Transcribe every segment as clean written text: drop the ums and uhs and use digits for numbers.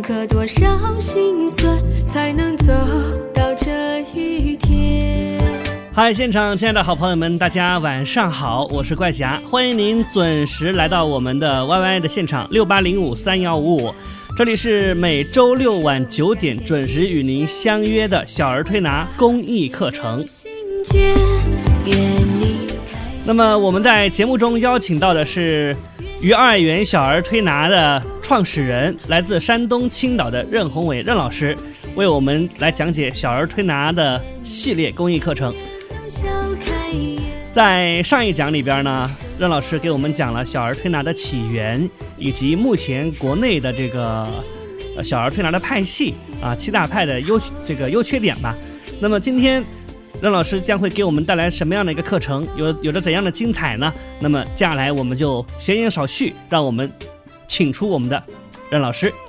可多少心酸才能走到这一天。 嗨，现场亲爱的好朋友们，大家晚上好，我是怪侠，欢迎您准时来到我们的 YY 的现场68053155，这里是每周六晚9点准时与您相约的小儿推拿公益课程。那么我们在节目中邀请到的是于二元小儿推拿的创始人，来自山东青岛的任宏伟任老师，为我们来讲解小儿推拿的系列公益课程。在上一讲里边呢，任老师给我们讲了小儿推拿的起源，以及目前国内的这个小儿推拿的派系啊，7大派的优缺点吧。那么今天任老师将会给我们带来什么样的一个课程，有着怎样的精彩呢？那么接下来我们就闲言少叙，让我们请出我们的任老师。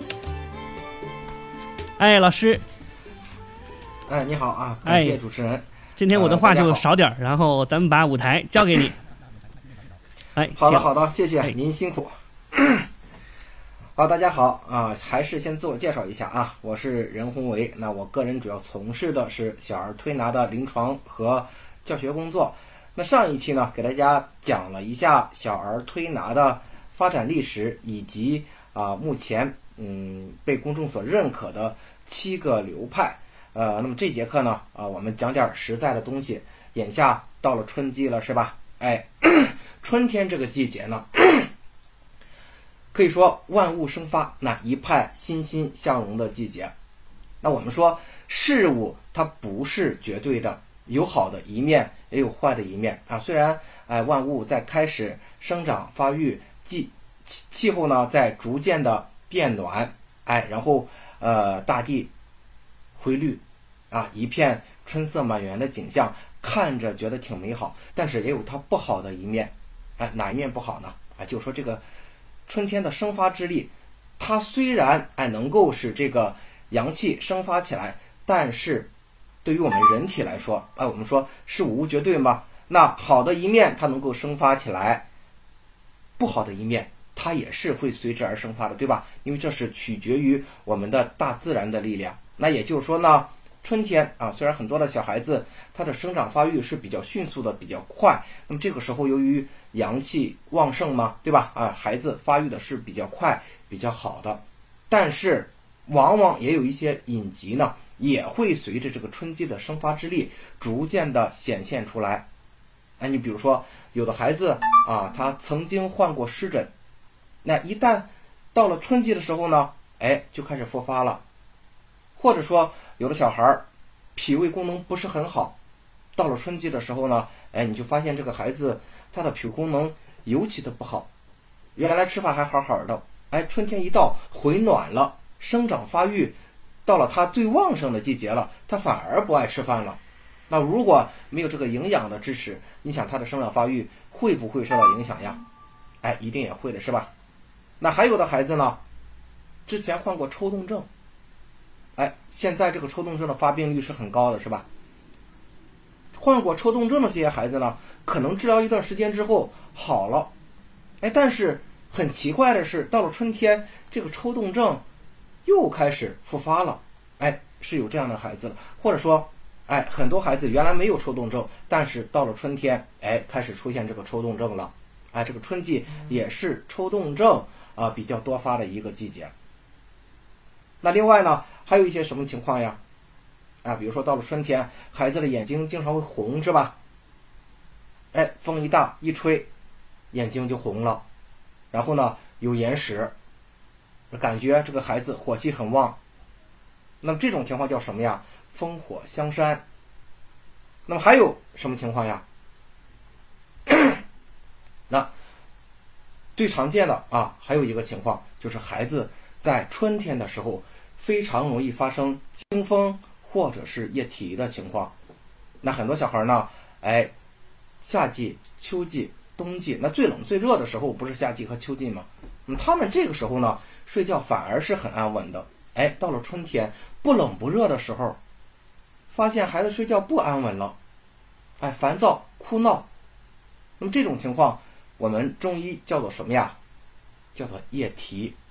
哎，老师。 哎，你好啊，感谢主持人。 今天我的话就少点，然后咱们把舞台交给你。哎， 好的好的，谢谢您辛苦。好，大家好啊，还是先自我介绍一下啊，我是任宏伟。那我个人主要从事的是小儿推拿的临床和教学工作。那上一期呢，给大家讲了一下小儿推拿的发展历史，以及目前被公众所认可的7个流派。那么这节课呢，我们讲点实在的东西。眼下到了春季了，是吧？哎，春天这个季节呢，可以说万物生发，那一派欣欣向荣的季节。那我们说事物它不是绝对的，有好的一面，也有坏的一面啊。虽然万物在开始生长发育，气候呢在逐渐的变暖，然后大地灰绿啊，一片春色满园的景象，看着觉得挺美好，但是也有它不好的一面。哪一面不好呢？就是说这个春天的生发之力，它虽然能够使这个阳气生发起来，但是对于我们人体来说，我们说事物无绝对嘛，那好的一面它能够生发起来，不好的一面它也是会随之而生发的，对吧？因为这是取决于我们的大自然的力量。那也就是说呢，春天虽然很多的小孩子他的生长发育是比较迅速的，比较快，那么这个时候由于阳气旺盛嘛，对吧？孩子发育的是比较快比较好的，但是往往也有一些隐疾呢，也会随着这个春季的生发之力逐渐的显现出来。你比如说有的孩子他曾经患过湿疹，那一旦到了春季的时候呢，就开始复发了。或者说有的小孩脾胃功能不是很好，到了春季的时候呢，你就发现这个孩子他的脾胃功能尤其的不好，原来吃饭还好好的，春天一到回暖了，生长发育到了他最旺盛的季节了，他反而不爱吃饭了。那如果没有这个营养的支持，你想他的生长发育会不会受到影响呀？一定也会的，是吧？那还有的孩子呢，之前患过抽动症，现在这个抽动症的发病率是很高的，是吧？患过抽动症的这些孩子呢，可能治疗一段时间之后好了，但是很奇怪的是，到了春天，这个抽动症又开始复发了，是有这样的孩子了。或者说，很多孩子原来没有抽动症，但是到了春天，开始出现这个抽动症了，这个春季也是抽动症比较多发的一个季节。那另外呢，还有一些什么情况呀？比如说到了春天，孩子的眼睛经常会红，是吧？风一大一吹，眼睛就红了，然后呢有眼屎，感觉这个孩子火气很旺。那么这种情况叫什么呀？风火相山。那么还有什么情况呀？那最常见的还有一个情况，就是孩子在春天的时候非常容易发生惊风或者是液体的情况。那很多小孩呢，夏季、秋季、冬季，那最冷最热的时候不是夏季和秋季吗？那么他们这个时候呢，睡觉反而是很安稳的。到了春天不冷不热的时候，发现孩子睡觉不安稳了，烦躁哭闹。那么这种情况我们中医叫做什么呀？叫做液提。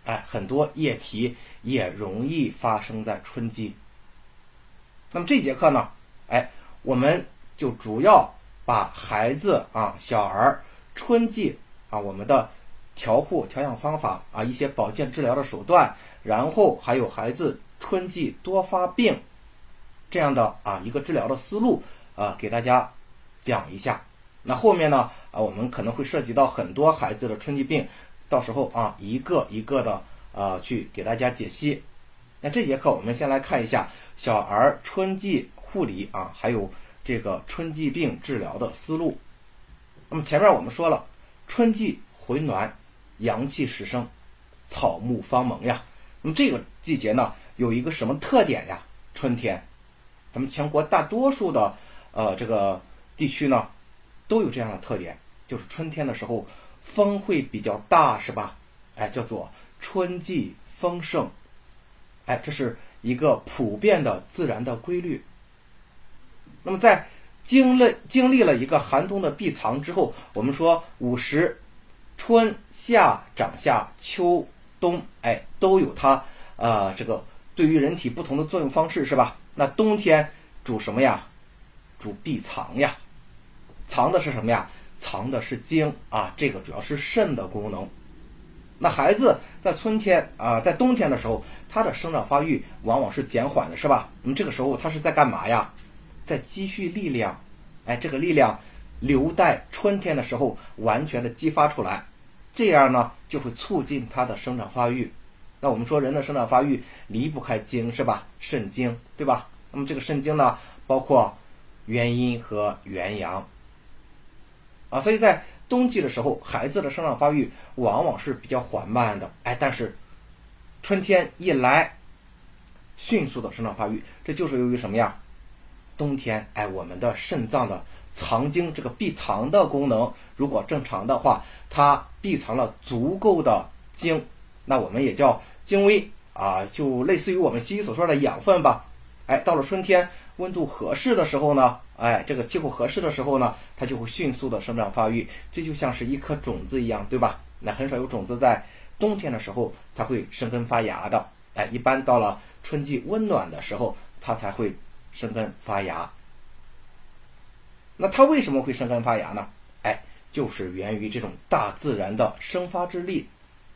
很多液体也容易发生在春季。那么这节课呢，我们就主要把孩子小儿春季我们的调养方法一些保健治疗的手段，然后还有孩子春季多发病这样的一个治疗的思路给大家讲一下。那后面呢我们可能会涉及到很多孩子的春季病，到时候一个一个的去给大家解析。那这节课我们先来看一下小儿春季护理还有这个春季病治疗的思路。那么前面我们说了，春季回暖，阳气始生，草木方萌呀。那么这个季节呢有一个什么特点呀？春天咱们全国大多数的这个地区呢都有这样的特点，就是春天的时候风会比较大，是吧？叫做春季风盛。这是一个普遍的自然的规律。那么在经历了一个寒冬的闭藏之后，我们说5时春夏长夏秋冬都有它这个对于人体不同的作用方式，是吧？那冬天主什么呀？主闭藏呀。藏的是什么呀？藏的是精这个主要是肾的功能。那孩子在春天在冬天的时候，他的生长发育往往是减缓的，是吧？那么这个时候他是在干嘛呀？在积蓄力量。这个力量留待春天的时候完全的激发出来，这样呢就会促进他的生长发育。那我们说人的生长发育离不开精，是吧？肾精，对吧？那么这个肾精呢包括元阴和元阳所以在冬季的时候，孩子的生长发育往往是比较缓慢的，但是春天一来，迅速的生长发育，这就是由于什么呀？冬天我们的肾脏的藏精，这个闭藏的功能如果正常的话，它闭藏了足够的精，那我们也叫精微就类似于我们西医所说的养分吧。到了春天温度合适的时候呢，这个气候合适的时候呢，它就会迅速的生长发育。这就像是一颗种子一样，对吧？那很少有种子在冬天的时候它会生根发芽的，一般到了春季温暖的时候它才会生根发芽。那它为什么会生根发芽呢？就是源于这种大自然的生发之力。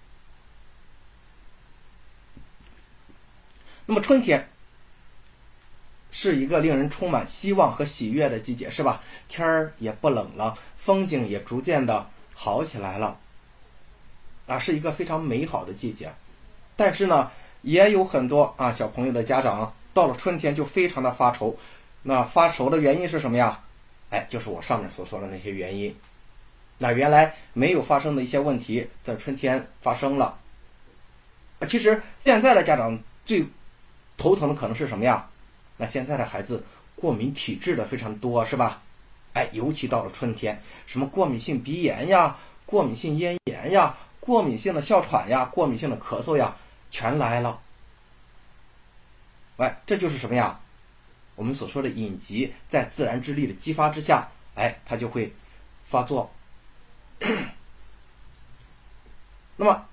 那么春天是一个令人充满希望和喜悦的季节，是吧？天儿也不冷了，风景也逐渐的好起来了是一个非常美好的季节。但是呢也有很多小朋友的家长到了春天就非常的发愁。那发愁的原因是什么呀？就是我上面所说的那些原因。那原来没有发生的一些问题在春天发生了。其实现在的家长最头疼的可能是什么呀？那现在的孩子过敏体质的非常多，是吧？尤其到了春天，什么过敏性鼻炎呀，过敏性咽炎呀，过敏性的哮喘呀，过敏性的咳嗽呀，全来了。这就是什么呀？我们所说的隐疾，在自然之力的激发之下，它就会发作。那么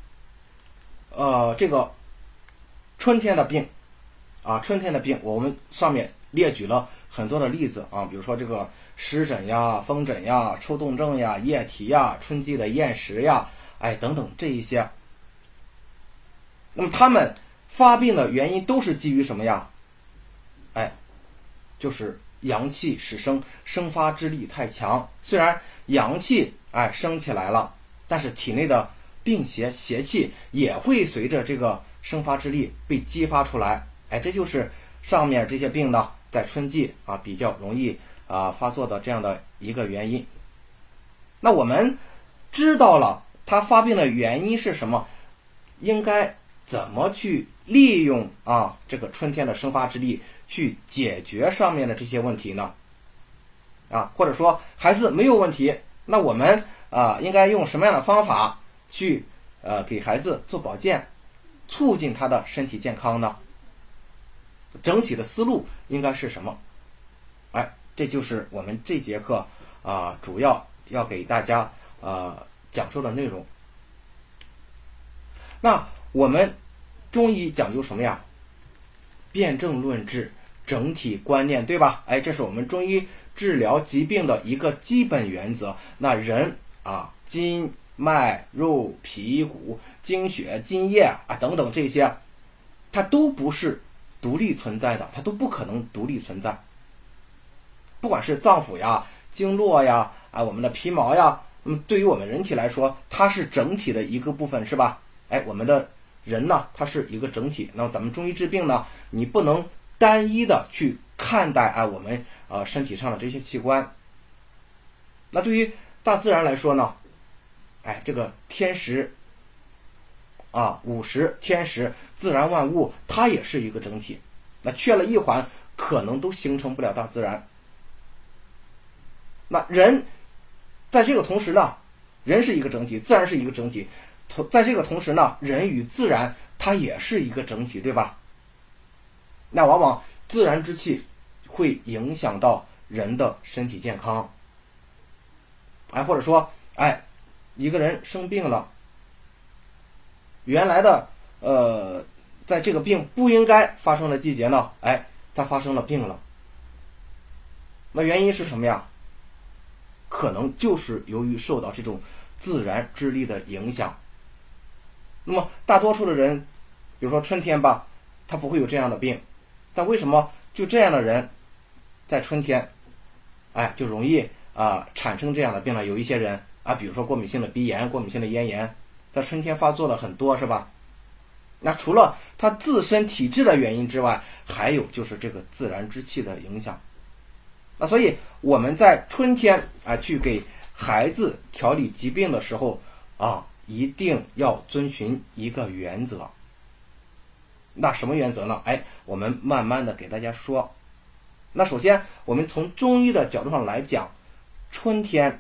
这个春天的病我们上面列举了很多的例子比如说这个湿疹呀、风疹呀、抽动症呀、液体呀、春季的厌食呀等等这一些。那么他们发病的原因都是基于什么呀？就是阳气始生，生发之力太强。虽然阳气升起来了，但是体内的病邪气也会随着这个生发之力被激发出来。这就是上面这些病呢在春季比较容易发作的这样的一个原因。那我们知道了它发病的原因是什么，应该怎么去利用这个春天的生发之力去解决上面的这些问题呢？或者说孩子没有问题，那我们应该用什么样的方法去给孩子做保健，促进他的身体健康呢？整体的思路应该是什么？这就是我们这节课主要要给大家讲述的内容。 那我们中医讲究什么呀？辨证论治，整体观念，对吧？这是我们中医治疗疾病的一个基本原则。那人啊，筋脉肉皮骨精血津液啊等等这些，它都不是独立存在的，它都不可能独立存在。不管是脏腑呀、经络呀、我们的皮毛呀，那么对于我们人体来说，它是整体的一个部分，是吧？我们的人呢，它是一个整体。那么咱们中医治病呢，你不能单一的去看待我们身体上的这些器官。那对于大自然来说呢，这个天时午时天时，自然万物它也是一个整体。那缺了一环，可能都形成不了大自然。那人在这个同时呢，人是一个整体，自然是一个整体。在这个同时呢，人与自然它也是一个整体，对吧？那往往自然之气会影响到人的身体健康。或者说一个人生病了，原来的在这个病不应该发生的季节呢，它发生了病了。那原因是什么呀？可能就是由于受到这种自然之力的影响。那么大多数的人，比如说春天吧，他不会有这样的病，但为什么就这样的人在春天就容易产生这样的病呢？有一些人比如说过敏性的鼻炎、过敏性的咽炎，在春天发作的很多，是吧？那除了他自身体质的原因之外，还有就是这个自然之气的影响。那所以我们在春天去给孩子调理疾病的时候一定要遵循一个原则。那什么原则呢？我们慢慢的给大家说。那首先我们从中医的角度上来讲，春天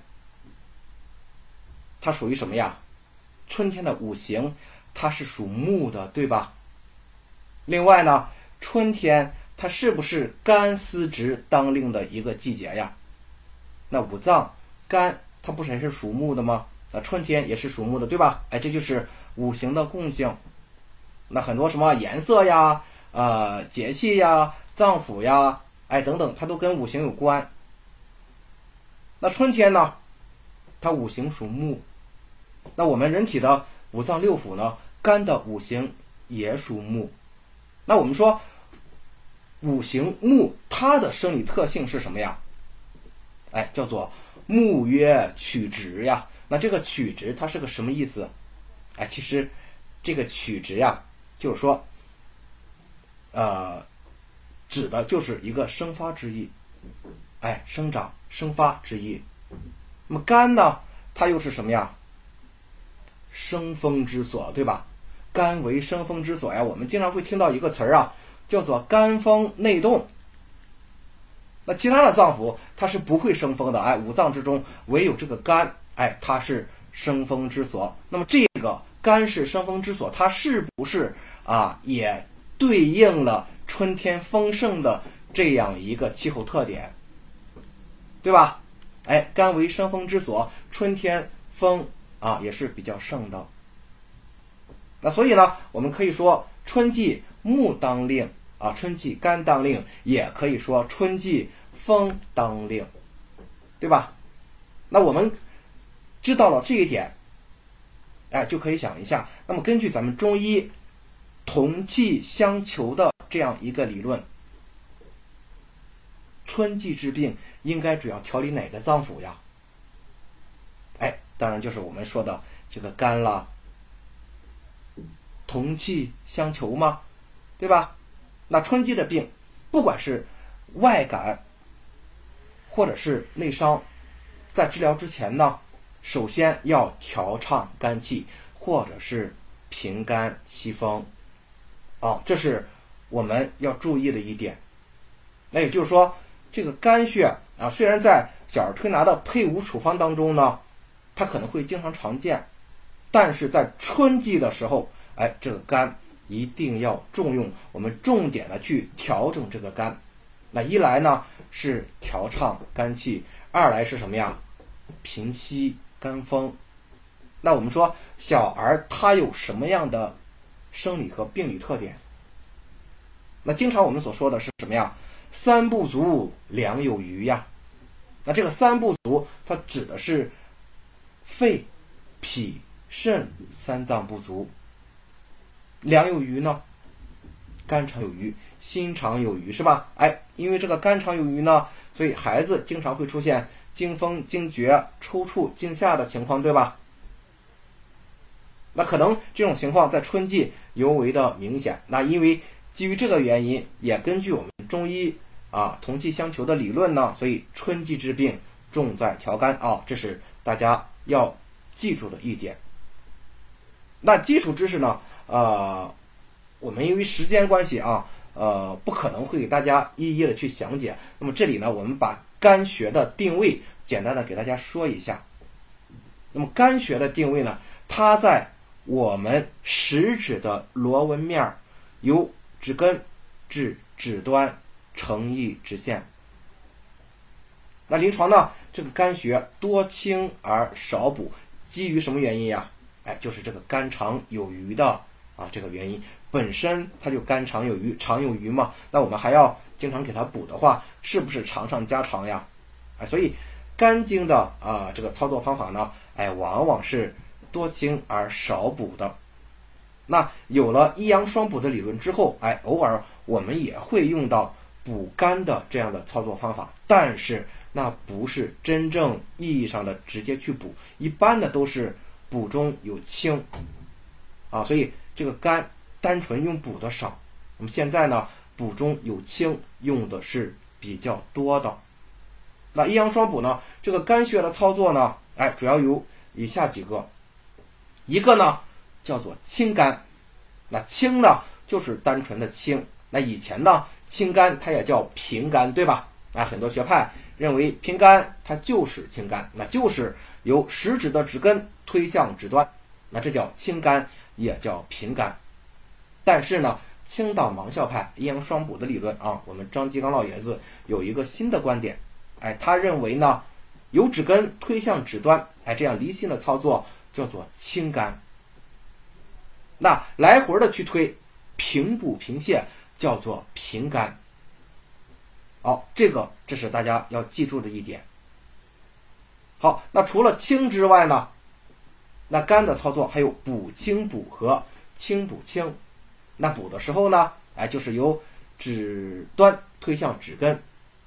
它属于什么呀？春天的五行它是属木的，对吧？另外呢，春天它是不是肝司职当令的一个季节呀？那五脏肝它不是还是属木的吗？那春天也是属木的，对吧？这就是五行的共性。那很多什么颜色呀、节气呀、脏腑呀，等等，它都跟五行有关。那春天呢，它五行属木。那我们人体的五脏六腑呢，肝的五行也属木。那我们说五行木，它的生理特性是什么呀？叫做木曰曲直呀。那这个曲直它是个什么意思？其实这个曲直呀，就是说指的就是一个生发之意，生长生发之意。那么肝呢，它又是什么呀？生风之所，对吧？肝为生风之所呀。我们经常会听到一个词儿叫做肝风内动。那其他的脏腑它是不会生风的，五脏之中唯有这个肝，它是生风之所。那么这个肝是生风之所，它是不是也对应了春天丰盛的这样一个气候特点，对吧？肝为生风之所，春天风也是比较盛的。那所以呢，我们可以说春季木当令春季肝当令，也可以说春季风当令，对吧？那我们知道了这一点，就可以想一下，那么根据咱们中医同气相求的这样一个理论，春季治病应该主要调理哪个脏腑呀？当然就是我们说的这个肝了。同气相求嘛，对吧？那春季的病，不管是外感或者是内伤，在治疗之前呢，首先要调畅肝气，或者是平肝息风。这是我们要注意的一点。那也就是说，这个肝血虽然在小儿推拿的配伍处方当中呢，它可能会经常常见，但是在春季的时候，这个肝一定要重用，我们重点的去调整这个肝。那一来呢是调畅肝气，二来是什么呀？平息肝风。那我们说小儿他有什么样的生理和病理特点。那经常我们所说的是什么呀？三不足，两有余呀。那这个三不足，它指的是肺、脾、肾三脏不足。两有余呢？肝肠有余，心肠有余，是吧？因为这个肝肠有余呢，所以孩子经常会出现惊风、惊厥、抽搐、惊吓的情况，对吧？那可能这种情况在春季尤为的明显。那因为基于这个原因，也根据我们中医同气相求的理论呢，所以春季治病重在调肝这是大家要记住的一点。那基础知识呢，我们因为时间关系不可能会给大家一一的去详解。那么这里呢，我们把肝学的定位简单的给大家说一下。那么肝学的定位呢，它在我们食指的螺纹面由指根至指端成一直线。那临床呢，这个肝学多清而少补，基于什么原因呀？就是这个肝肠有余的这个原因，本身它就肝肠有余，肠有余嘛，那我们还要经常给它补的话，是不是常上加常呀？所以肝经的这个操作方法呢，往往是多清而少补的。那有了一阳双补的理论之后，偶尔我们也会用到补肝的这样的操作方法，但是那不是真正意义上的直接去补，一般的都是补中有清所以这个肝单纯用补的少。那么现在呢，补中有清用的是比较多的。那一阳双补呢，这个肝血的操作呢，主要有以下几个。一个呢叫做清肝，那清呢就是单纯的清。那以前呢，清肝它也叫平肝，对吧？很多学派认为平肝它就是清肝，那就是由食指的指根推向指端，那这叫清肝，也叫平肝。但是呢，青岛芒校派阴阳双补的理论我们张继刚老爷子有一个新的观点，他认为呢，由指根推向指端，这样离心的操作叫做清肝。那来回的去推，平补平泻叫做平肝。这是大家要记住的一点。好，那除了清之外呢，那肝的操作还有补清补和清补清。那补的时候呢，就是由指端推向指根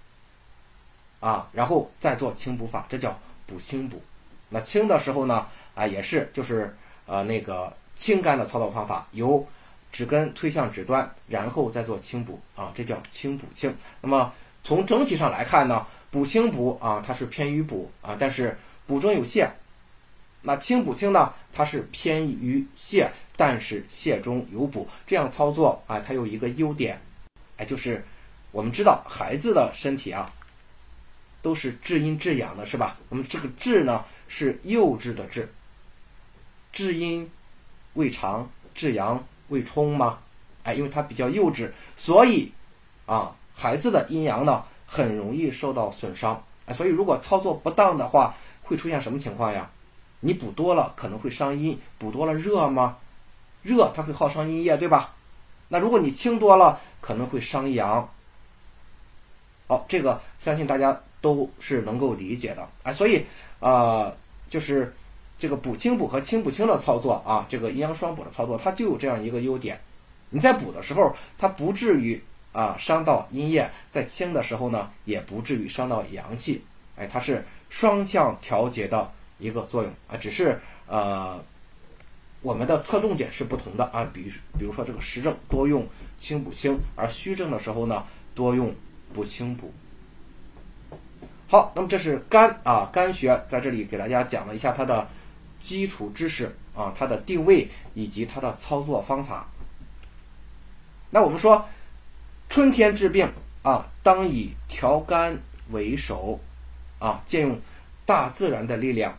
然后再做清补法，这叫补清补。那清的时候呢，也是就是那个清肝的操作方法，由指根推向指端，然后再做清补这叫清补清。那么从整体上来看呢，补清补它是偏于补但是补中有泻。那清补清呢，它是偏于泻，但是泻中有补。这样操作它有一个优点，就是我们知道孩子的身体都是至阴至阳的，是吧？那么这个至呢是幼稚的至，至阴未长，至阳未充吗？因为它比较幼稚，所以孩子的阴阳呢很容易受到损伤。所以如果操作不当的话，会出现什么情况呀？你补多了可能会伤阴，补多了热吗？热它会耗伤阴液，对吧？那如果你清多了，可能会伤阳。这个相信大家都是能够理解的。所以就是这个补清补和清补清的操作这个阴阳双补的操作，它就有这样一个优点。你在补的时候，它不至于伤到阴液，在清的时候呢，也不至于伤到阳气。它是双向调节的一个作用只是我们的侧重点是不同的比如说这个实证多用清补清，而虚证的时候呢多用补清补。好，那么这是肝肝学在这里给大家讲了一下它的基础知识它的定位以及它的操作方法。那我们说春天治病当以调肝为首借用大自然的力量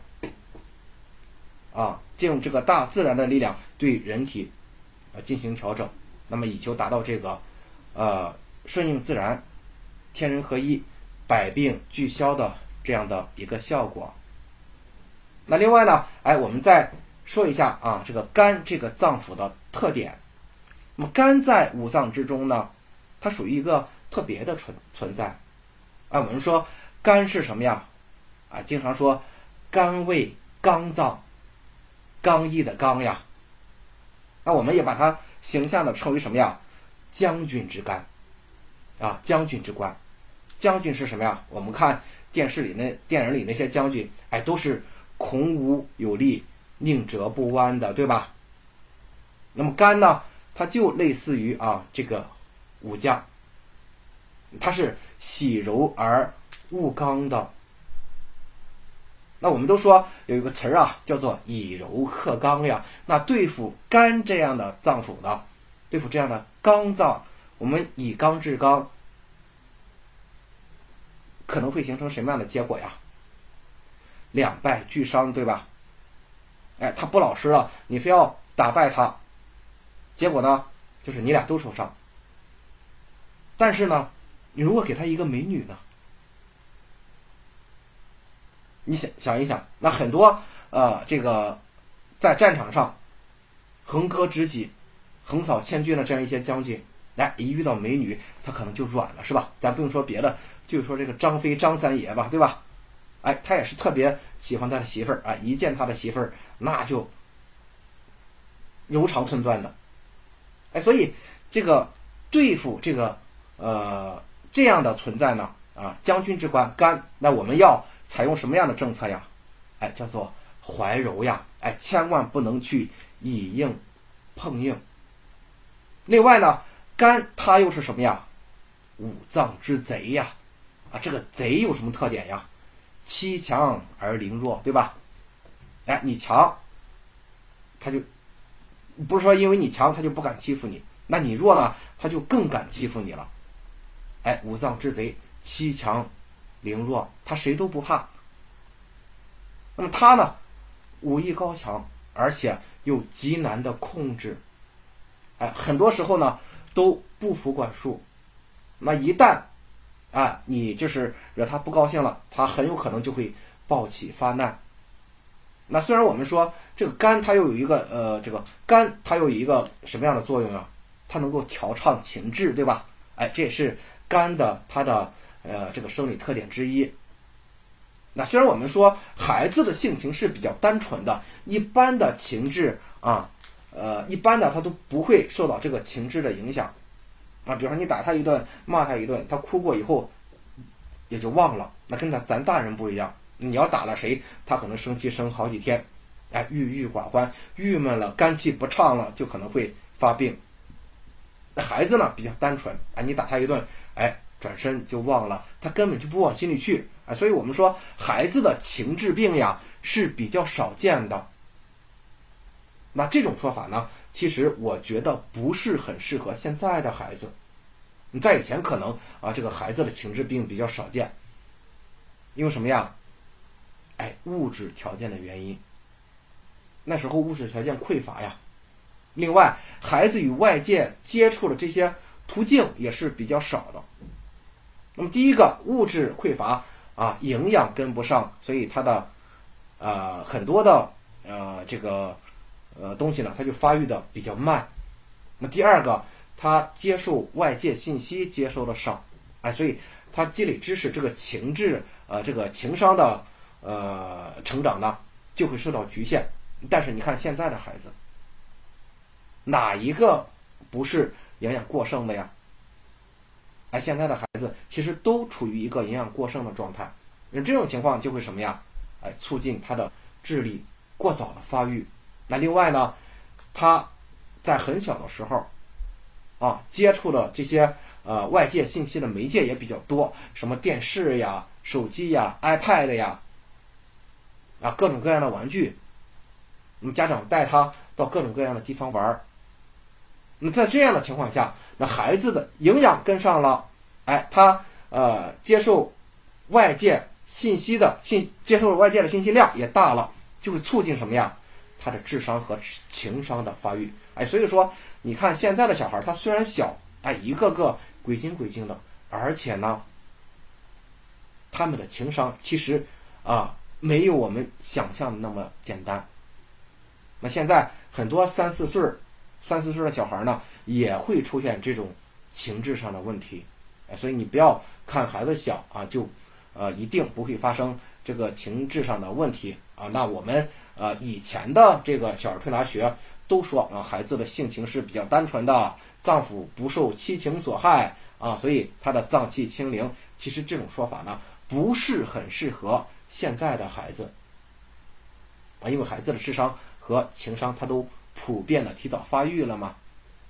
借用这个大自然的力量对人体进行调整，那么以求达到这个顺应自然、天人合一、百病俱消的这样的一个效果。那另外呢，我们再说一下这个肝这个脏腑的特点那么肝在五脏之中呢，它属于一个特别的存在啊。我们说肝是什么呀？啊，经常说肝胃刚脏，刚毅的刚呀。那我们也把它形象的称为什么呀？将军之肝啊，将军之官。将军是什么呀？我们看电影里那些将军，哎，都是孔武有力，宁折不弯的，对吧？那么肝呢，它就类似于这个武将，它是喜柔而恶刚的。那我们都说有一个词儿叫做以柔克刚呀。那对付肝这样的脏腑呢，对付这样的刚脏，我们以刚制刚，可能会形成什么样的结果呀？两败俱伤，对吧？哎，他不老实了，你非要打败他，结果呢，就是你俩都受伤。但是呢，你如果给他一个美女呢？你想一想，那很多这个在战场上横戈直戟、横扫千军的这样一些将军，一遇到美女，他可能就软了，是吧？咱不用说别的，就说这个张飞张三爷吧，对吧？哎，他也是特别喜欢他的媳妇儿啊，一见他的媳妇儿，那就柔肠寸断的。哎，所以这个对付这个这样的存在呢，将军之官肝，那我们要采用什么样的政策呀？哎，叫做怀柔呀，哎，千万不能去以硬碰硬。另外呢，肝它又是什么呀？五脏之贼呀，这个贼有什么特点呀？欺强而凌弱，对吧？哎，你强，他就不是说因为你强他就不敢欺负你，那你弱呢，他就更敢欺负你了。哎，五脏之贼，欺强凌弱，他谁都不怕。那么他呢，武艺高强，而且又极难的控制。哎，很多时候呢都不服管束。那一旦你就是惹他不高兴了，他很有可能就会暴起发难。那虽然我们说这个肝它又有一个这个肝它又有一个什么样的作用啊？它能够调畅情志，对吧？哎，这也是肝的它的这个生理特点之一。那虽然我们说孩子的性情是比较单纯的，一般的情志一般的他都不会受到这个情志的影响比如说你打他一顿，骂他一顿，他哭过以后也就忘了。那跟咱大人不一样，你要打了谁，他可能生气生好几天，哎，郁郁寡欢，郁闷了，肝气不畅了，就可能会发病。那孩子呢比较单纯，你打他一顿，哎，转身就忘了，他根本就不往心里去。所以我们说孩子的情志病呀是比较少见的。那这种说法呢，其实我觉得不是很适合现在的孩子。你在以前可能这个孩子的情志病比较少见，因为什么呀？哎，物质条件的原因。那时候物质条件匮乏呀。另外，孩子与外界接触的这些途径也是比较少的。那么第一个，物质匮乏营养跟不上，所以他的很多的这个东西呢，它就发育的比较慢。那第二个，他接受外界信息接收的少，所以他积累知识这个情志这个情商的成长呢就会受到局限。但是你看现在的孩子，哪一个不是营养过剩的呀？现在的孩子其实都处于一个营养过剩的状态。那这种情况就会什么呀？促进他的智力过早的发育。那另外呢，他在很小的时候接触的这些外界信息的媒介也比较多，什么电视呀、手机呀、iPad 呀各种各样的玩具。那么家长带他到各种各样的地方玩。那在这样的情况下，那孩子的营养跟上了，他接受外界信息的接受外界的信息量也大了，就会促进什么呀？他的智商和情商的发育。所以说你看现在的小孩，他虽然小，一个个鬼精鬼精的，而且呢他们的情商其实没有我们想象的那么简单。那现在很多3、4岁的小孩呢， 也会出现这种情志上的问题。所以你不要看孩子小啊，就一定不会发生这个情志上的问题啊。那我们以前的这个小儿推拿学都说孩子的性情是比较单纯的，脏腑不受七情所害啊，所以他的脏气清灵。其实这种说法呢不是很适合现在的孩子啊，因为孩子的智商和情商他都普遍的提早发育了嘛。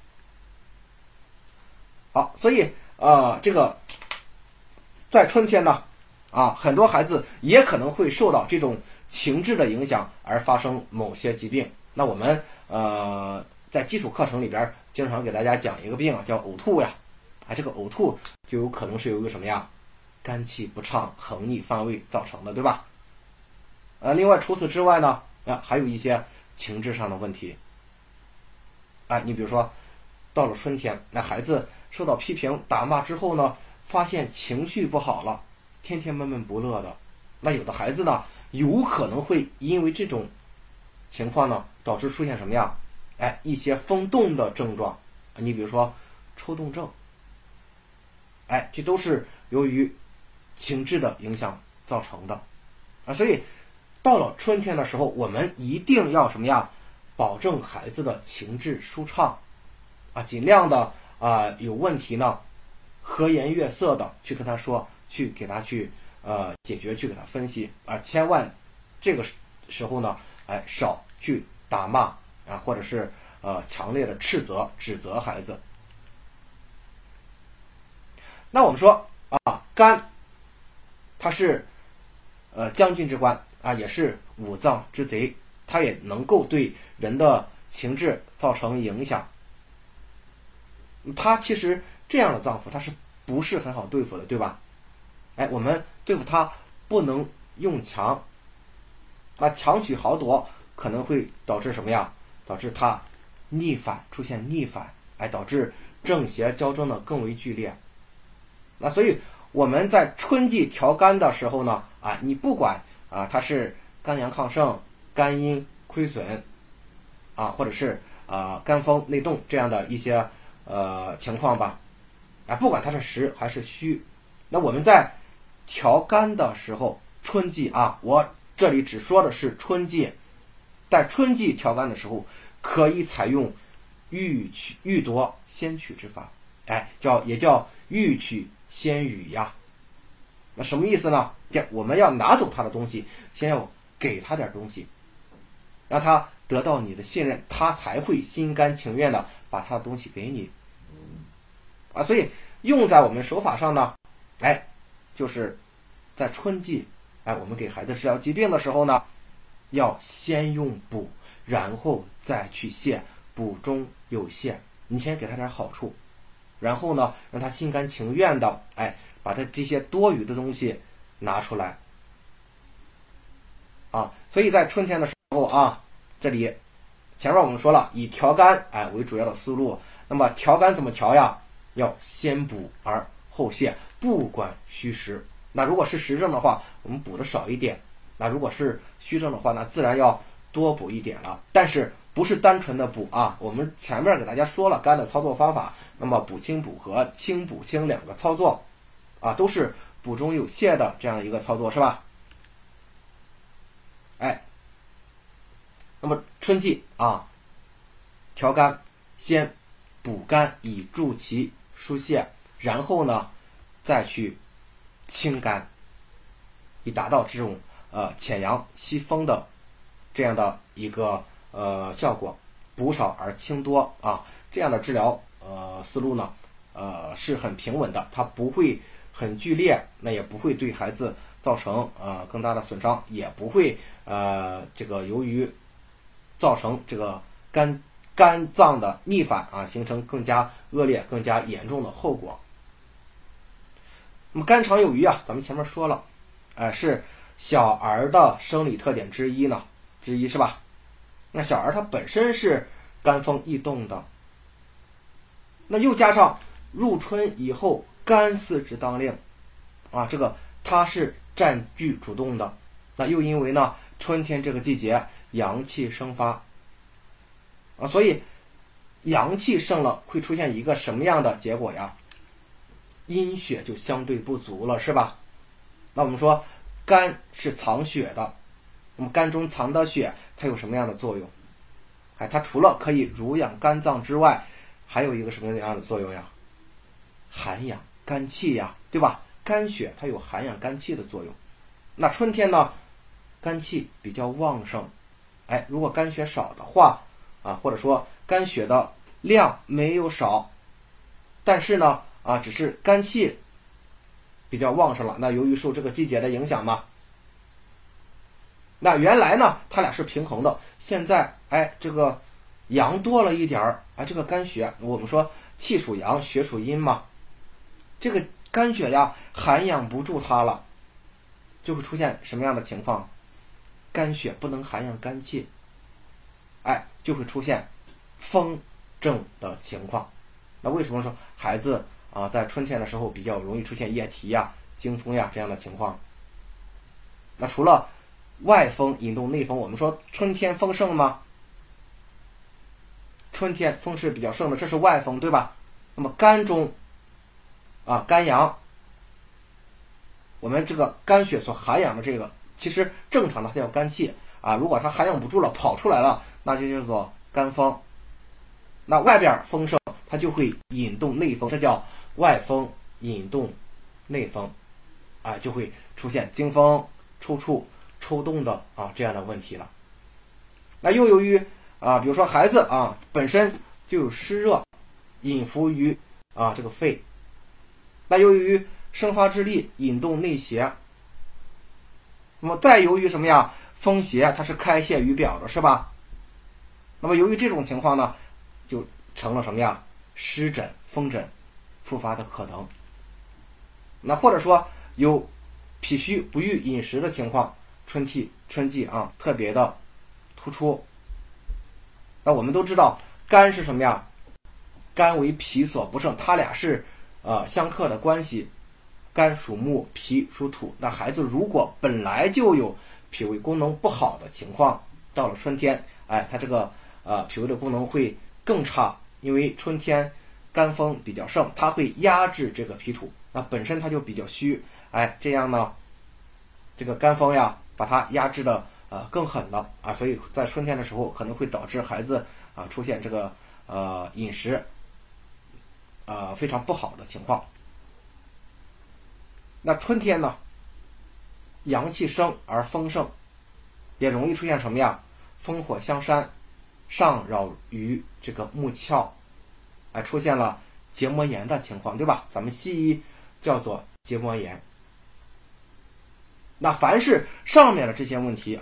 好，所以这个在春天呢很多孩子也可能会受到这种情志的影响而发生某些疾病。那我们在基础课程里边经常给大家讲一个病叫呕吐呀，这个呕吐就有可能是由一个什么呀，肝气不畅、横逆犯胃造成的，对吧？另外除此之外呢，还有一些情志上的问题。你比如说到了春天，那孩子受到批评打骂之后呢，发现情绪不好了，天天闷闷不乐的。那有的孩子呢有可能会因为这种情况呢导致出现什么呀，一些风动的症状。你比如说抽动症，这都是由于情志的影响造成的所以到了春天的时候，我们一定要什么呀，保证孩子的情志舒畅尽量的有问题呢和颜悦色的去跟他说，去给他去解决，去给他分析千万这个时候呢少去打骂或者是强烈的斥责指责孩子。那我们说肝它是将军之官也是五脏之贼，它也能够对人的情志造成影响。它其实这样的脏腑它是不是很好对付的，对吧？我们对付它不能用强，强取豪夺可能会导致什么呀？导致它逆反，出现逆反，导致正邪交争的更为剧烈。所以我们在春季调肝的时候呢你不管它是肝阳亢盛、肝阴亏损或者是肝风内动这样的一些情况吧不管它是实还是虚，那我们在调肝的时候，春季我这里只说的是春季，在春季调肝的时候可以采用欲夺先取之法，也叫欲取先予呀。那什么意思呢？我们要拿走他的东西，先要给他点东西，让他得到你的信任，他才会心甘情愿的把他的东西给你所以用在我们手法上呢就是在春季我们给孩子治疗疾病的时候呢，要先用补，然后再去泻，补中有泻。你先给他点好处，然后呢让他心甘情愿的把他这些多余的东西拿出来所以在春天的时候这里前面我们说了以调肝为主要的思路。那么调肝怎么调呀？要先补而后泻，不管虚实。那如果是实症的话，我们补的少一点；那如果是虚症的话，那自然要多补一点了。但是不是单纯的补我们前面给大家说了肝的操作方法，那么补清补和清补清两个操作都是补中有泻的这样一个操作，是吧？那么春季调肝，先补肝以助其疏泄，然后呢再去清肝，以达到这种潜阳息风的这样的一个效果。补少而清多这样的治疗思路呢是很平稳的，它不会很剧烈，那也不会对孩子造成更大的损伤，也不会这个由于造成这个肝脏的逆反形成更加恶劣、更加严重的后果。那么肝肠有余咱们前面说了是小儿的生理特点之一是吧？那小儿他本身是肝风易动的，那又加上入春以后肝四肢当令这个它是占据主动的。那又因为呢春天这个季节阳气生发所以阳气盛了，会出现一个什么样的结果呀？阴血就相对不足了，是吧？那我们说肝是藏血的，那么肝中藏的血它有什么样的作用？它除了可以濡养肝脏之外，还有一个什么样的作用呀？涵养肝气呀，对吧？肝血它有涵养肝气的作用。那春天呢，肝气比较旺盛，如果肝血少的话或者说肝血的量没有少，但是呢只是肝气比较旺盛了，那由于受这个季节的影响嘛，那原来呢它俩是平衡的，现在这个阳多了一点儿，这个肝血，我们说气属阳，血属阴嘛，这个肝血呀涵养不住它了，就会出现什么样的情况？肝血不能涵养肝气，就会出现风症的情况。那为什么说孩子在春天的时候比较容易出现夜啼呀、惊风呀这样的情况？那除了外风引动内风，我们说春天风盛吗？春天风是比较盛的，这是外风，对吧？那么肝中肝阳，我们这个肝血所涵养的这个，其实正常的它叫肝气如果它涵养不住了跑出来了，那就叫做肝风。那外边风盛，它就会引动内风，这叫外风引动内风就会出现惊风、抽搐、抽动的这样的问题了。那又由于比如说孩子本身就有湿热引伏于这个肺，那由于生发之力引动内邪，那么再由于什么呀？风邪它是开泄于表的，是吧？那么由于这种情况呢，就成了什么呀？湿疹、风疹复发的可能。那或者说有脾虚不育饮食的情况，春季特别的突出。那我们都知道肝是什么呀？肝为脾所不胜，它俩是相克的关系。肝属木，脾属土。那孩子如果本来就有脾胃功能不好的情况，到了春天他这个脾胃的功能会更差，因为春天肝风比较盛，它会压制这个脾土，那本身它就比较虚，这样呢这个肝风呀把它压制的更狠了所以在春天的时候可能会导致孩子出现这个饮食非常不好的情况。那春天呢，阳气生而风盛，也容易出现什么呀？风火相煽，上扰于这个木窍，出现了结膜炎的情况，对吧？咱们西医叫做结膜炎。那凡是上面的这些问题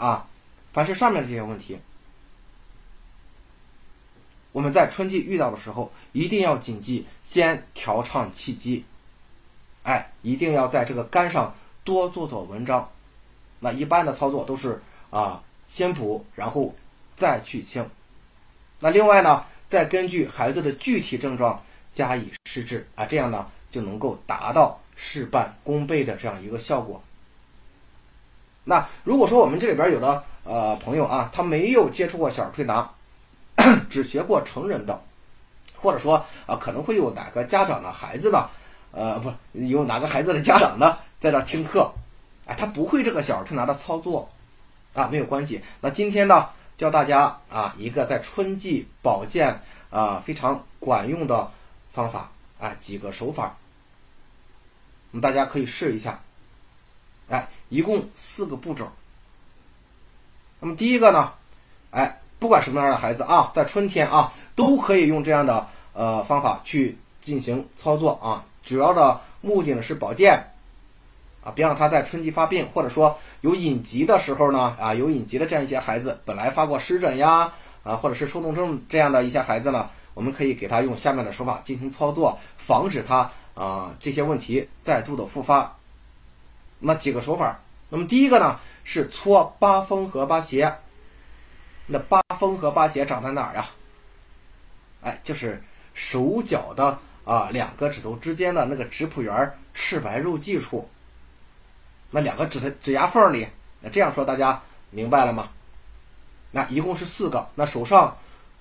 我们在春季遇到的时候，一定要谨记先调畅气机，一定要在这个肝上多做做文章。那一般的操作都是先补，然后再去清。那另外呢，再根据孩子的具体症状加以施治这样呢就能够达到事半功倍的这样一个效果。那如果说我们这里边有的朋友他没有接触过小儿推拿，只学过成人的，或者说可能会有哪个家长的孩子呢有哪个孩子的家长呢在这听课他不会这个小儿推拿的操作没有关系。那今天呢教大家一个在春季保健非常管用的方法几个手法，那么大家可以试一下一共4个步骤。那么第一个呢不管什么样的孩子在春天都可以用这样的方法去进行操作主要的目的呢是保健别让他在春季发病，或者说有隐疾的时候呢有隐疾的这样一些孩子，本来发过湿疹呀或者是抽动症这样的一些孩子呢，我们可以给他用下面的手法进行操作，防止他这些问题再度的复发。那几个手法，那么第一个呢是搓八风和八邪。那八风和八邪长在哪儿呀？就是手脚的2个指头之间的那个指脯缘赤白肉际处，那2个指牙缝里。那这样说大家明白了吗？那一共是4个。那手上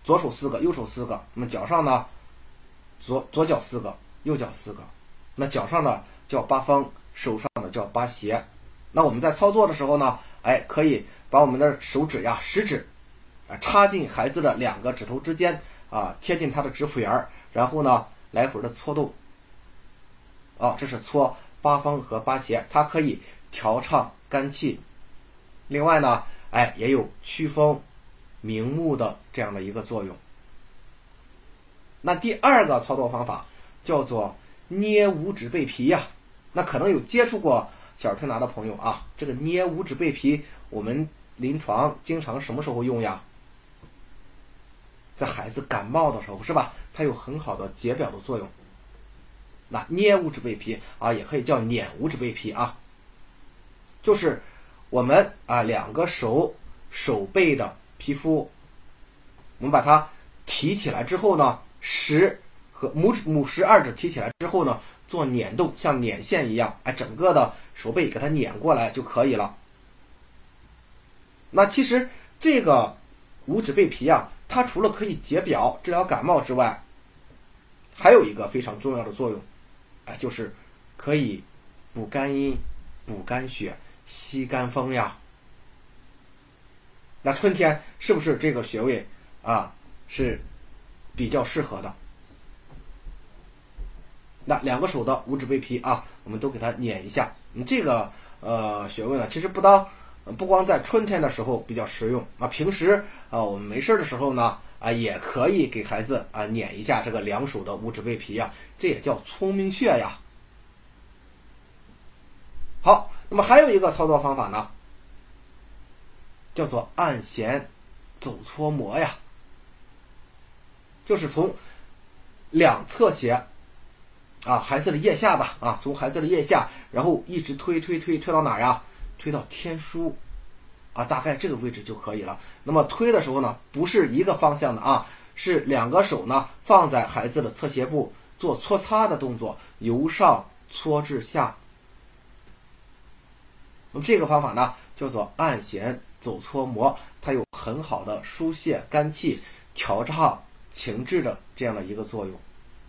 左手4个，右手4个。那么脚上呢，左脚4个，右脚4个。那脚上呢叫八风，手上呢叫八邪。那我们在操作的时候呢，可以把我们的手指呀，食指插进孩子的2个指头之间贴近他的指腹缘，然后呢来回的搓动。这是搓八风和八邪，它可以调畅肝气。另外呢，也有祛风明目的这样的一个作用。那第2个操作方法叫做捏五指背皮呀。那可能有接触过小儿推拿的朋友啊，这个捏五指背皮，我们临床经常什么时候用呀？在孩子感冒的时候，是吧？它有很好的解表的作用。那捏五指背皮也可以叫捻五指背皮啊，就是我们2个手背的皮肤，我们把它提起来之后呢，食和母食2指提起来之后呢，做捻动，像捻线一样，整个的手背给它捻过来就可以了。那其实这个五指背皮它除了可以解表、治疗感冒之外，还有一个非常重要的作用，就是可以补肝阴、补肝血、息肝风呀。那春天是不是这个穴位是比较适合的？那2个手的五指背皮我们都给它捻一下。这个穴位呢，其实不光在春天的时候比较实用平时我们没事的时候呢也可以给孩子捻一下这个2手的五指背皮这也叫聪明穴呀。好，那么还有一个操作方法呢，叫做按弦走搓摩呀，就是从2侧斜孩子的腋下吧从孩子的腋下，然后一直推到哪儿呀？推到天枢大概这个位置就可以了。那么推的时候呢，不是一个方向的是2个手呢放在孩子的侧斜部，做搓擦的动作，由上搓至下。那么这个方法呢叫做按弦走搓摩，它有很好的疏泄肝气、调畅情志的这样的一个作用。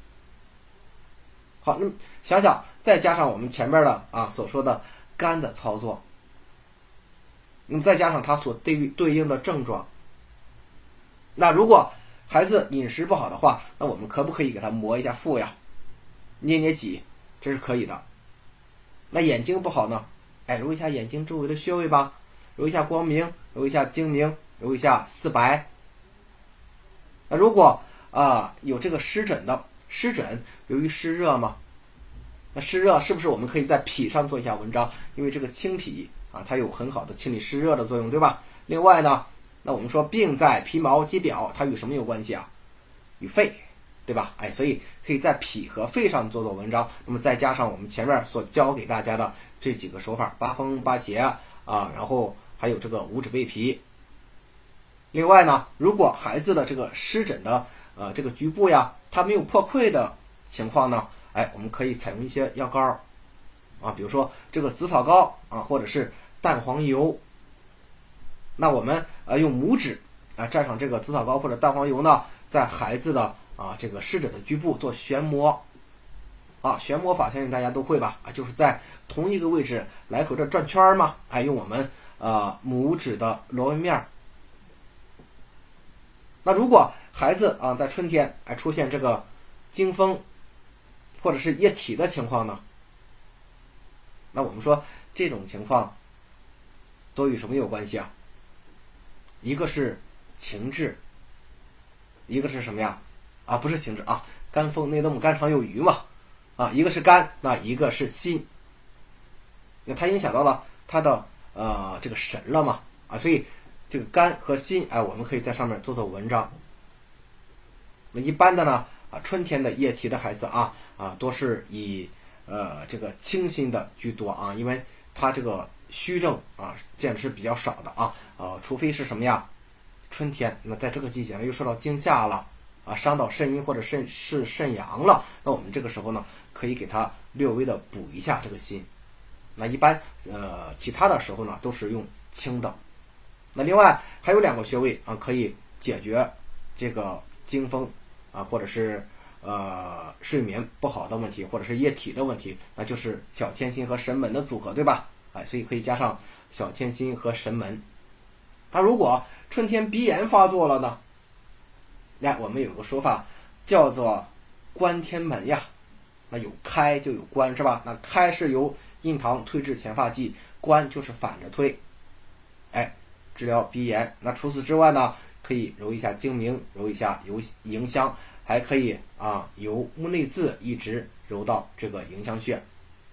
好，那么想想再加上我们前面的所说的肝的操作，那么再加上它所对应的症状，那如果孩子饮食不好的话，那我们可不可以给他磨一下腹呀，捏捏脊，这是可以的。那眼睛不好呢，揉一下眼睛周围的穴位吧，揉一下光明，揉一下睛明，揉一下四白。那如果有这个湿疹的，湿疹由于湿热嘛，那湿热是不是我们可以在脾上做一下文章？因为这个清脾它有很好的清理湿热的作用，对吧？另外呢，那我们说病在皮毛肌表，它与什么有关系与肺，对吧？所以可以在脾和肺上做文章。那么再加上我们前面所教给大家的这几个手法，八风八邪然后还有这个五指背皮。另外呢，如果孩子的这个湿疹的这个局部呀，它没有破溃的情况呢，我们可以采用一些药膏比如说这个紫草膏或者是蛋黄油。那我们用拇指蘸上这个紫草膏或者蛋黄油呢，在孩子的这个湿疹的局部做旋摩旋摩法相信大家都会吧就是在同一个位置来回的转圈嘛用我们拇指的螺纹面。那如果孩子在春天出现这个惊风或者是液体的情况呢，那我们说这种情况都与什么有关系一个是情志，一个是什么呀不是情志肝风内动，肝肠有余嘛一个是肝，那一个是心，那它影响到了它的这个神了嘛所以这个肝和心我们可以在上面做文章。那一般的呢春天的液体的孩子多是以这个清心的居多因为它这个虚症见的是比较少的除非是什么呀，春天那在这个季节呢又受到惊吓了伤到肾阴或者肾阳了，那我们这个时候呢可以给它略微的补一下这个心。那一般其他的时候呢都是用清的。那另外还有2个穴位可以解决这个惊风啊，或者是睡眠不好的问题，或者是液体的问题，那就是小天心和神门的组合，对吧？所以可以加上小天心和神门。那如果春天鼻炎发作了呢？我们有个说法叫做关天门呀。那有开就有关，是吧？那开是由印堂推至前发际，关就是反着推，治疗鼻炎。那除此之外呢，可以揉一下睛明，揉一下迎香，还可以由目内眦一直揉到这个迎香穴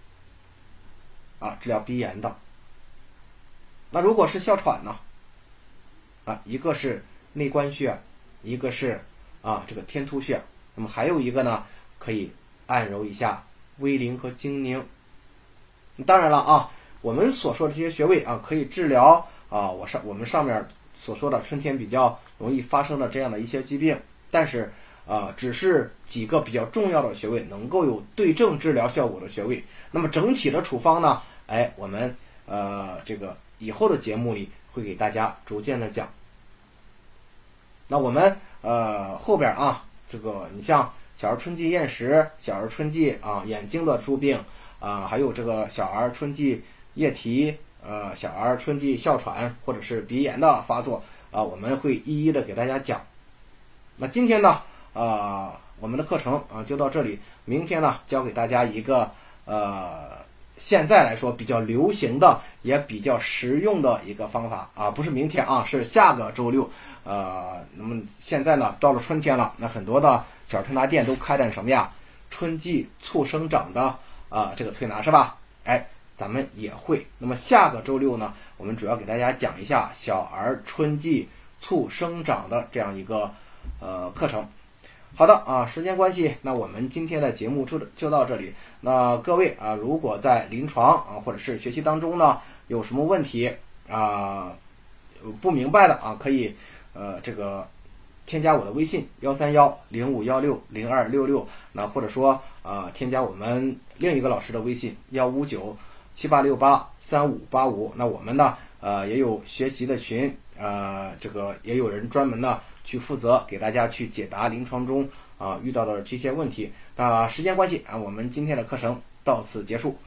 治疗鼻炎的。那如果是哮喘呢？一个是内关穴，一个是这个天突穴，那么还有一个呢，可以按揉一下微陵和睛宁。当然了我们所说的这些穴位可以治疗我们上面所说的春天比较容易发生的这样的一些疾病，但是只是几个比较重要的穴位能够有对症治疗效果的穴位。那么整体的处方呢，我们这个以后的节目里会给大家逐渐的讲。那我们后边这个你像小儿春季厌食、小儿春季眼睛的诸病还有这个小儿春季液体小儿春季哮喘或者是鼻炎的发作我们会一一的给大家讲。那今天呢我们的课程就到这里，明天呢教给大家一个现在来说比较流行的也比较实用的一个方法不是明天是下个周六。那么现在呢到了春天了，那很多的小儿推拿店都开展什么呀？春季促生长的这个推拿，是吧？咱们也会。那么下个周六呢，我们主要给大家讲一下小儿春季促生长的这样一个课程。好的时间关系，那我们今天的节目就到这里。那各位如果在临床或者是学习当中呢有什么问题不明白的可以这个添加我的微信13105160266，那或者说添加我们另一个老师的微信15978683585。那我们呢也有学习的群，这个也有人专门呢去负责给大家去解答临床中遇到的这些问题。那时间关系我们今天的课程到此结束。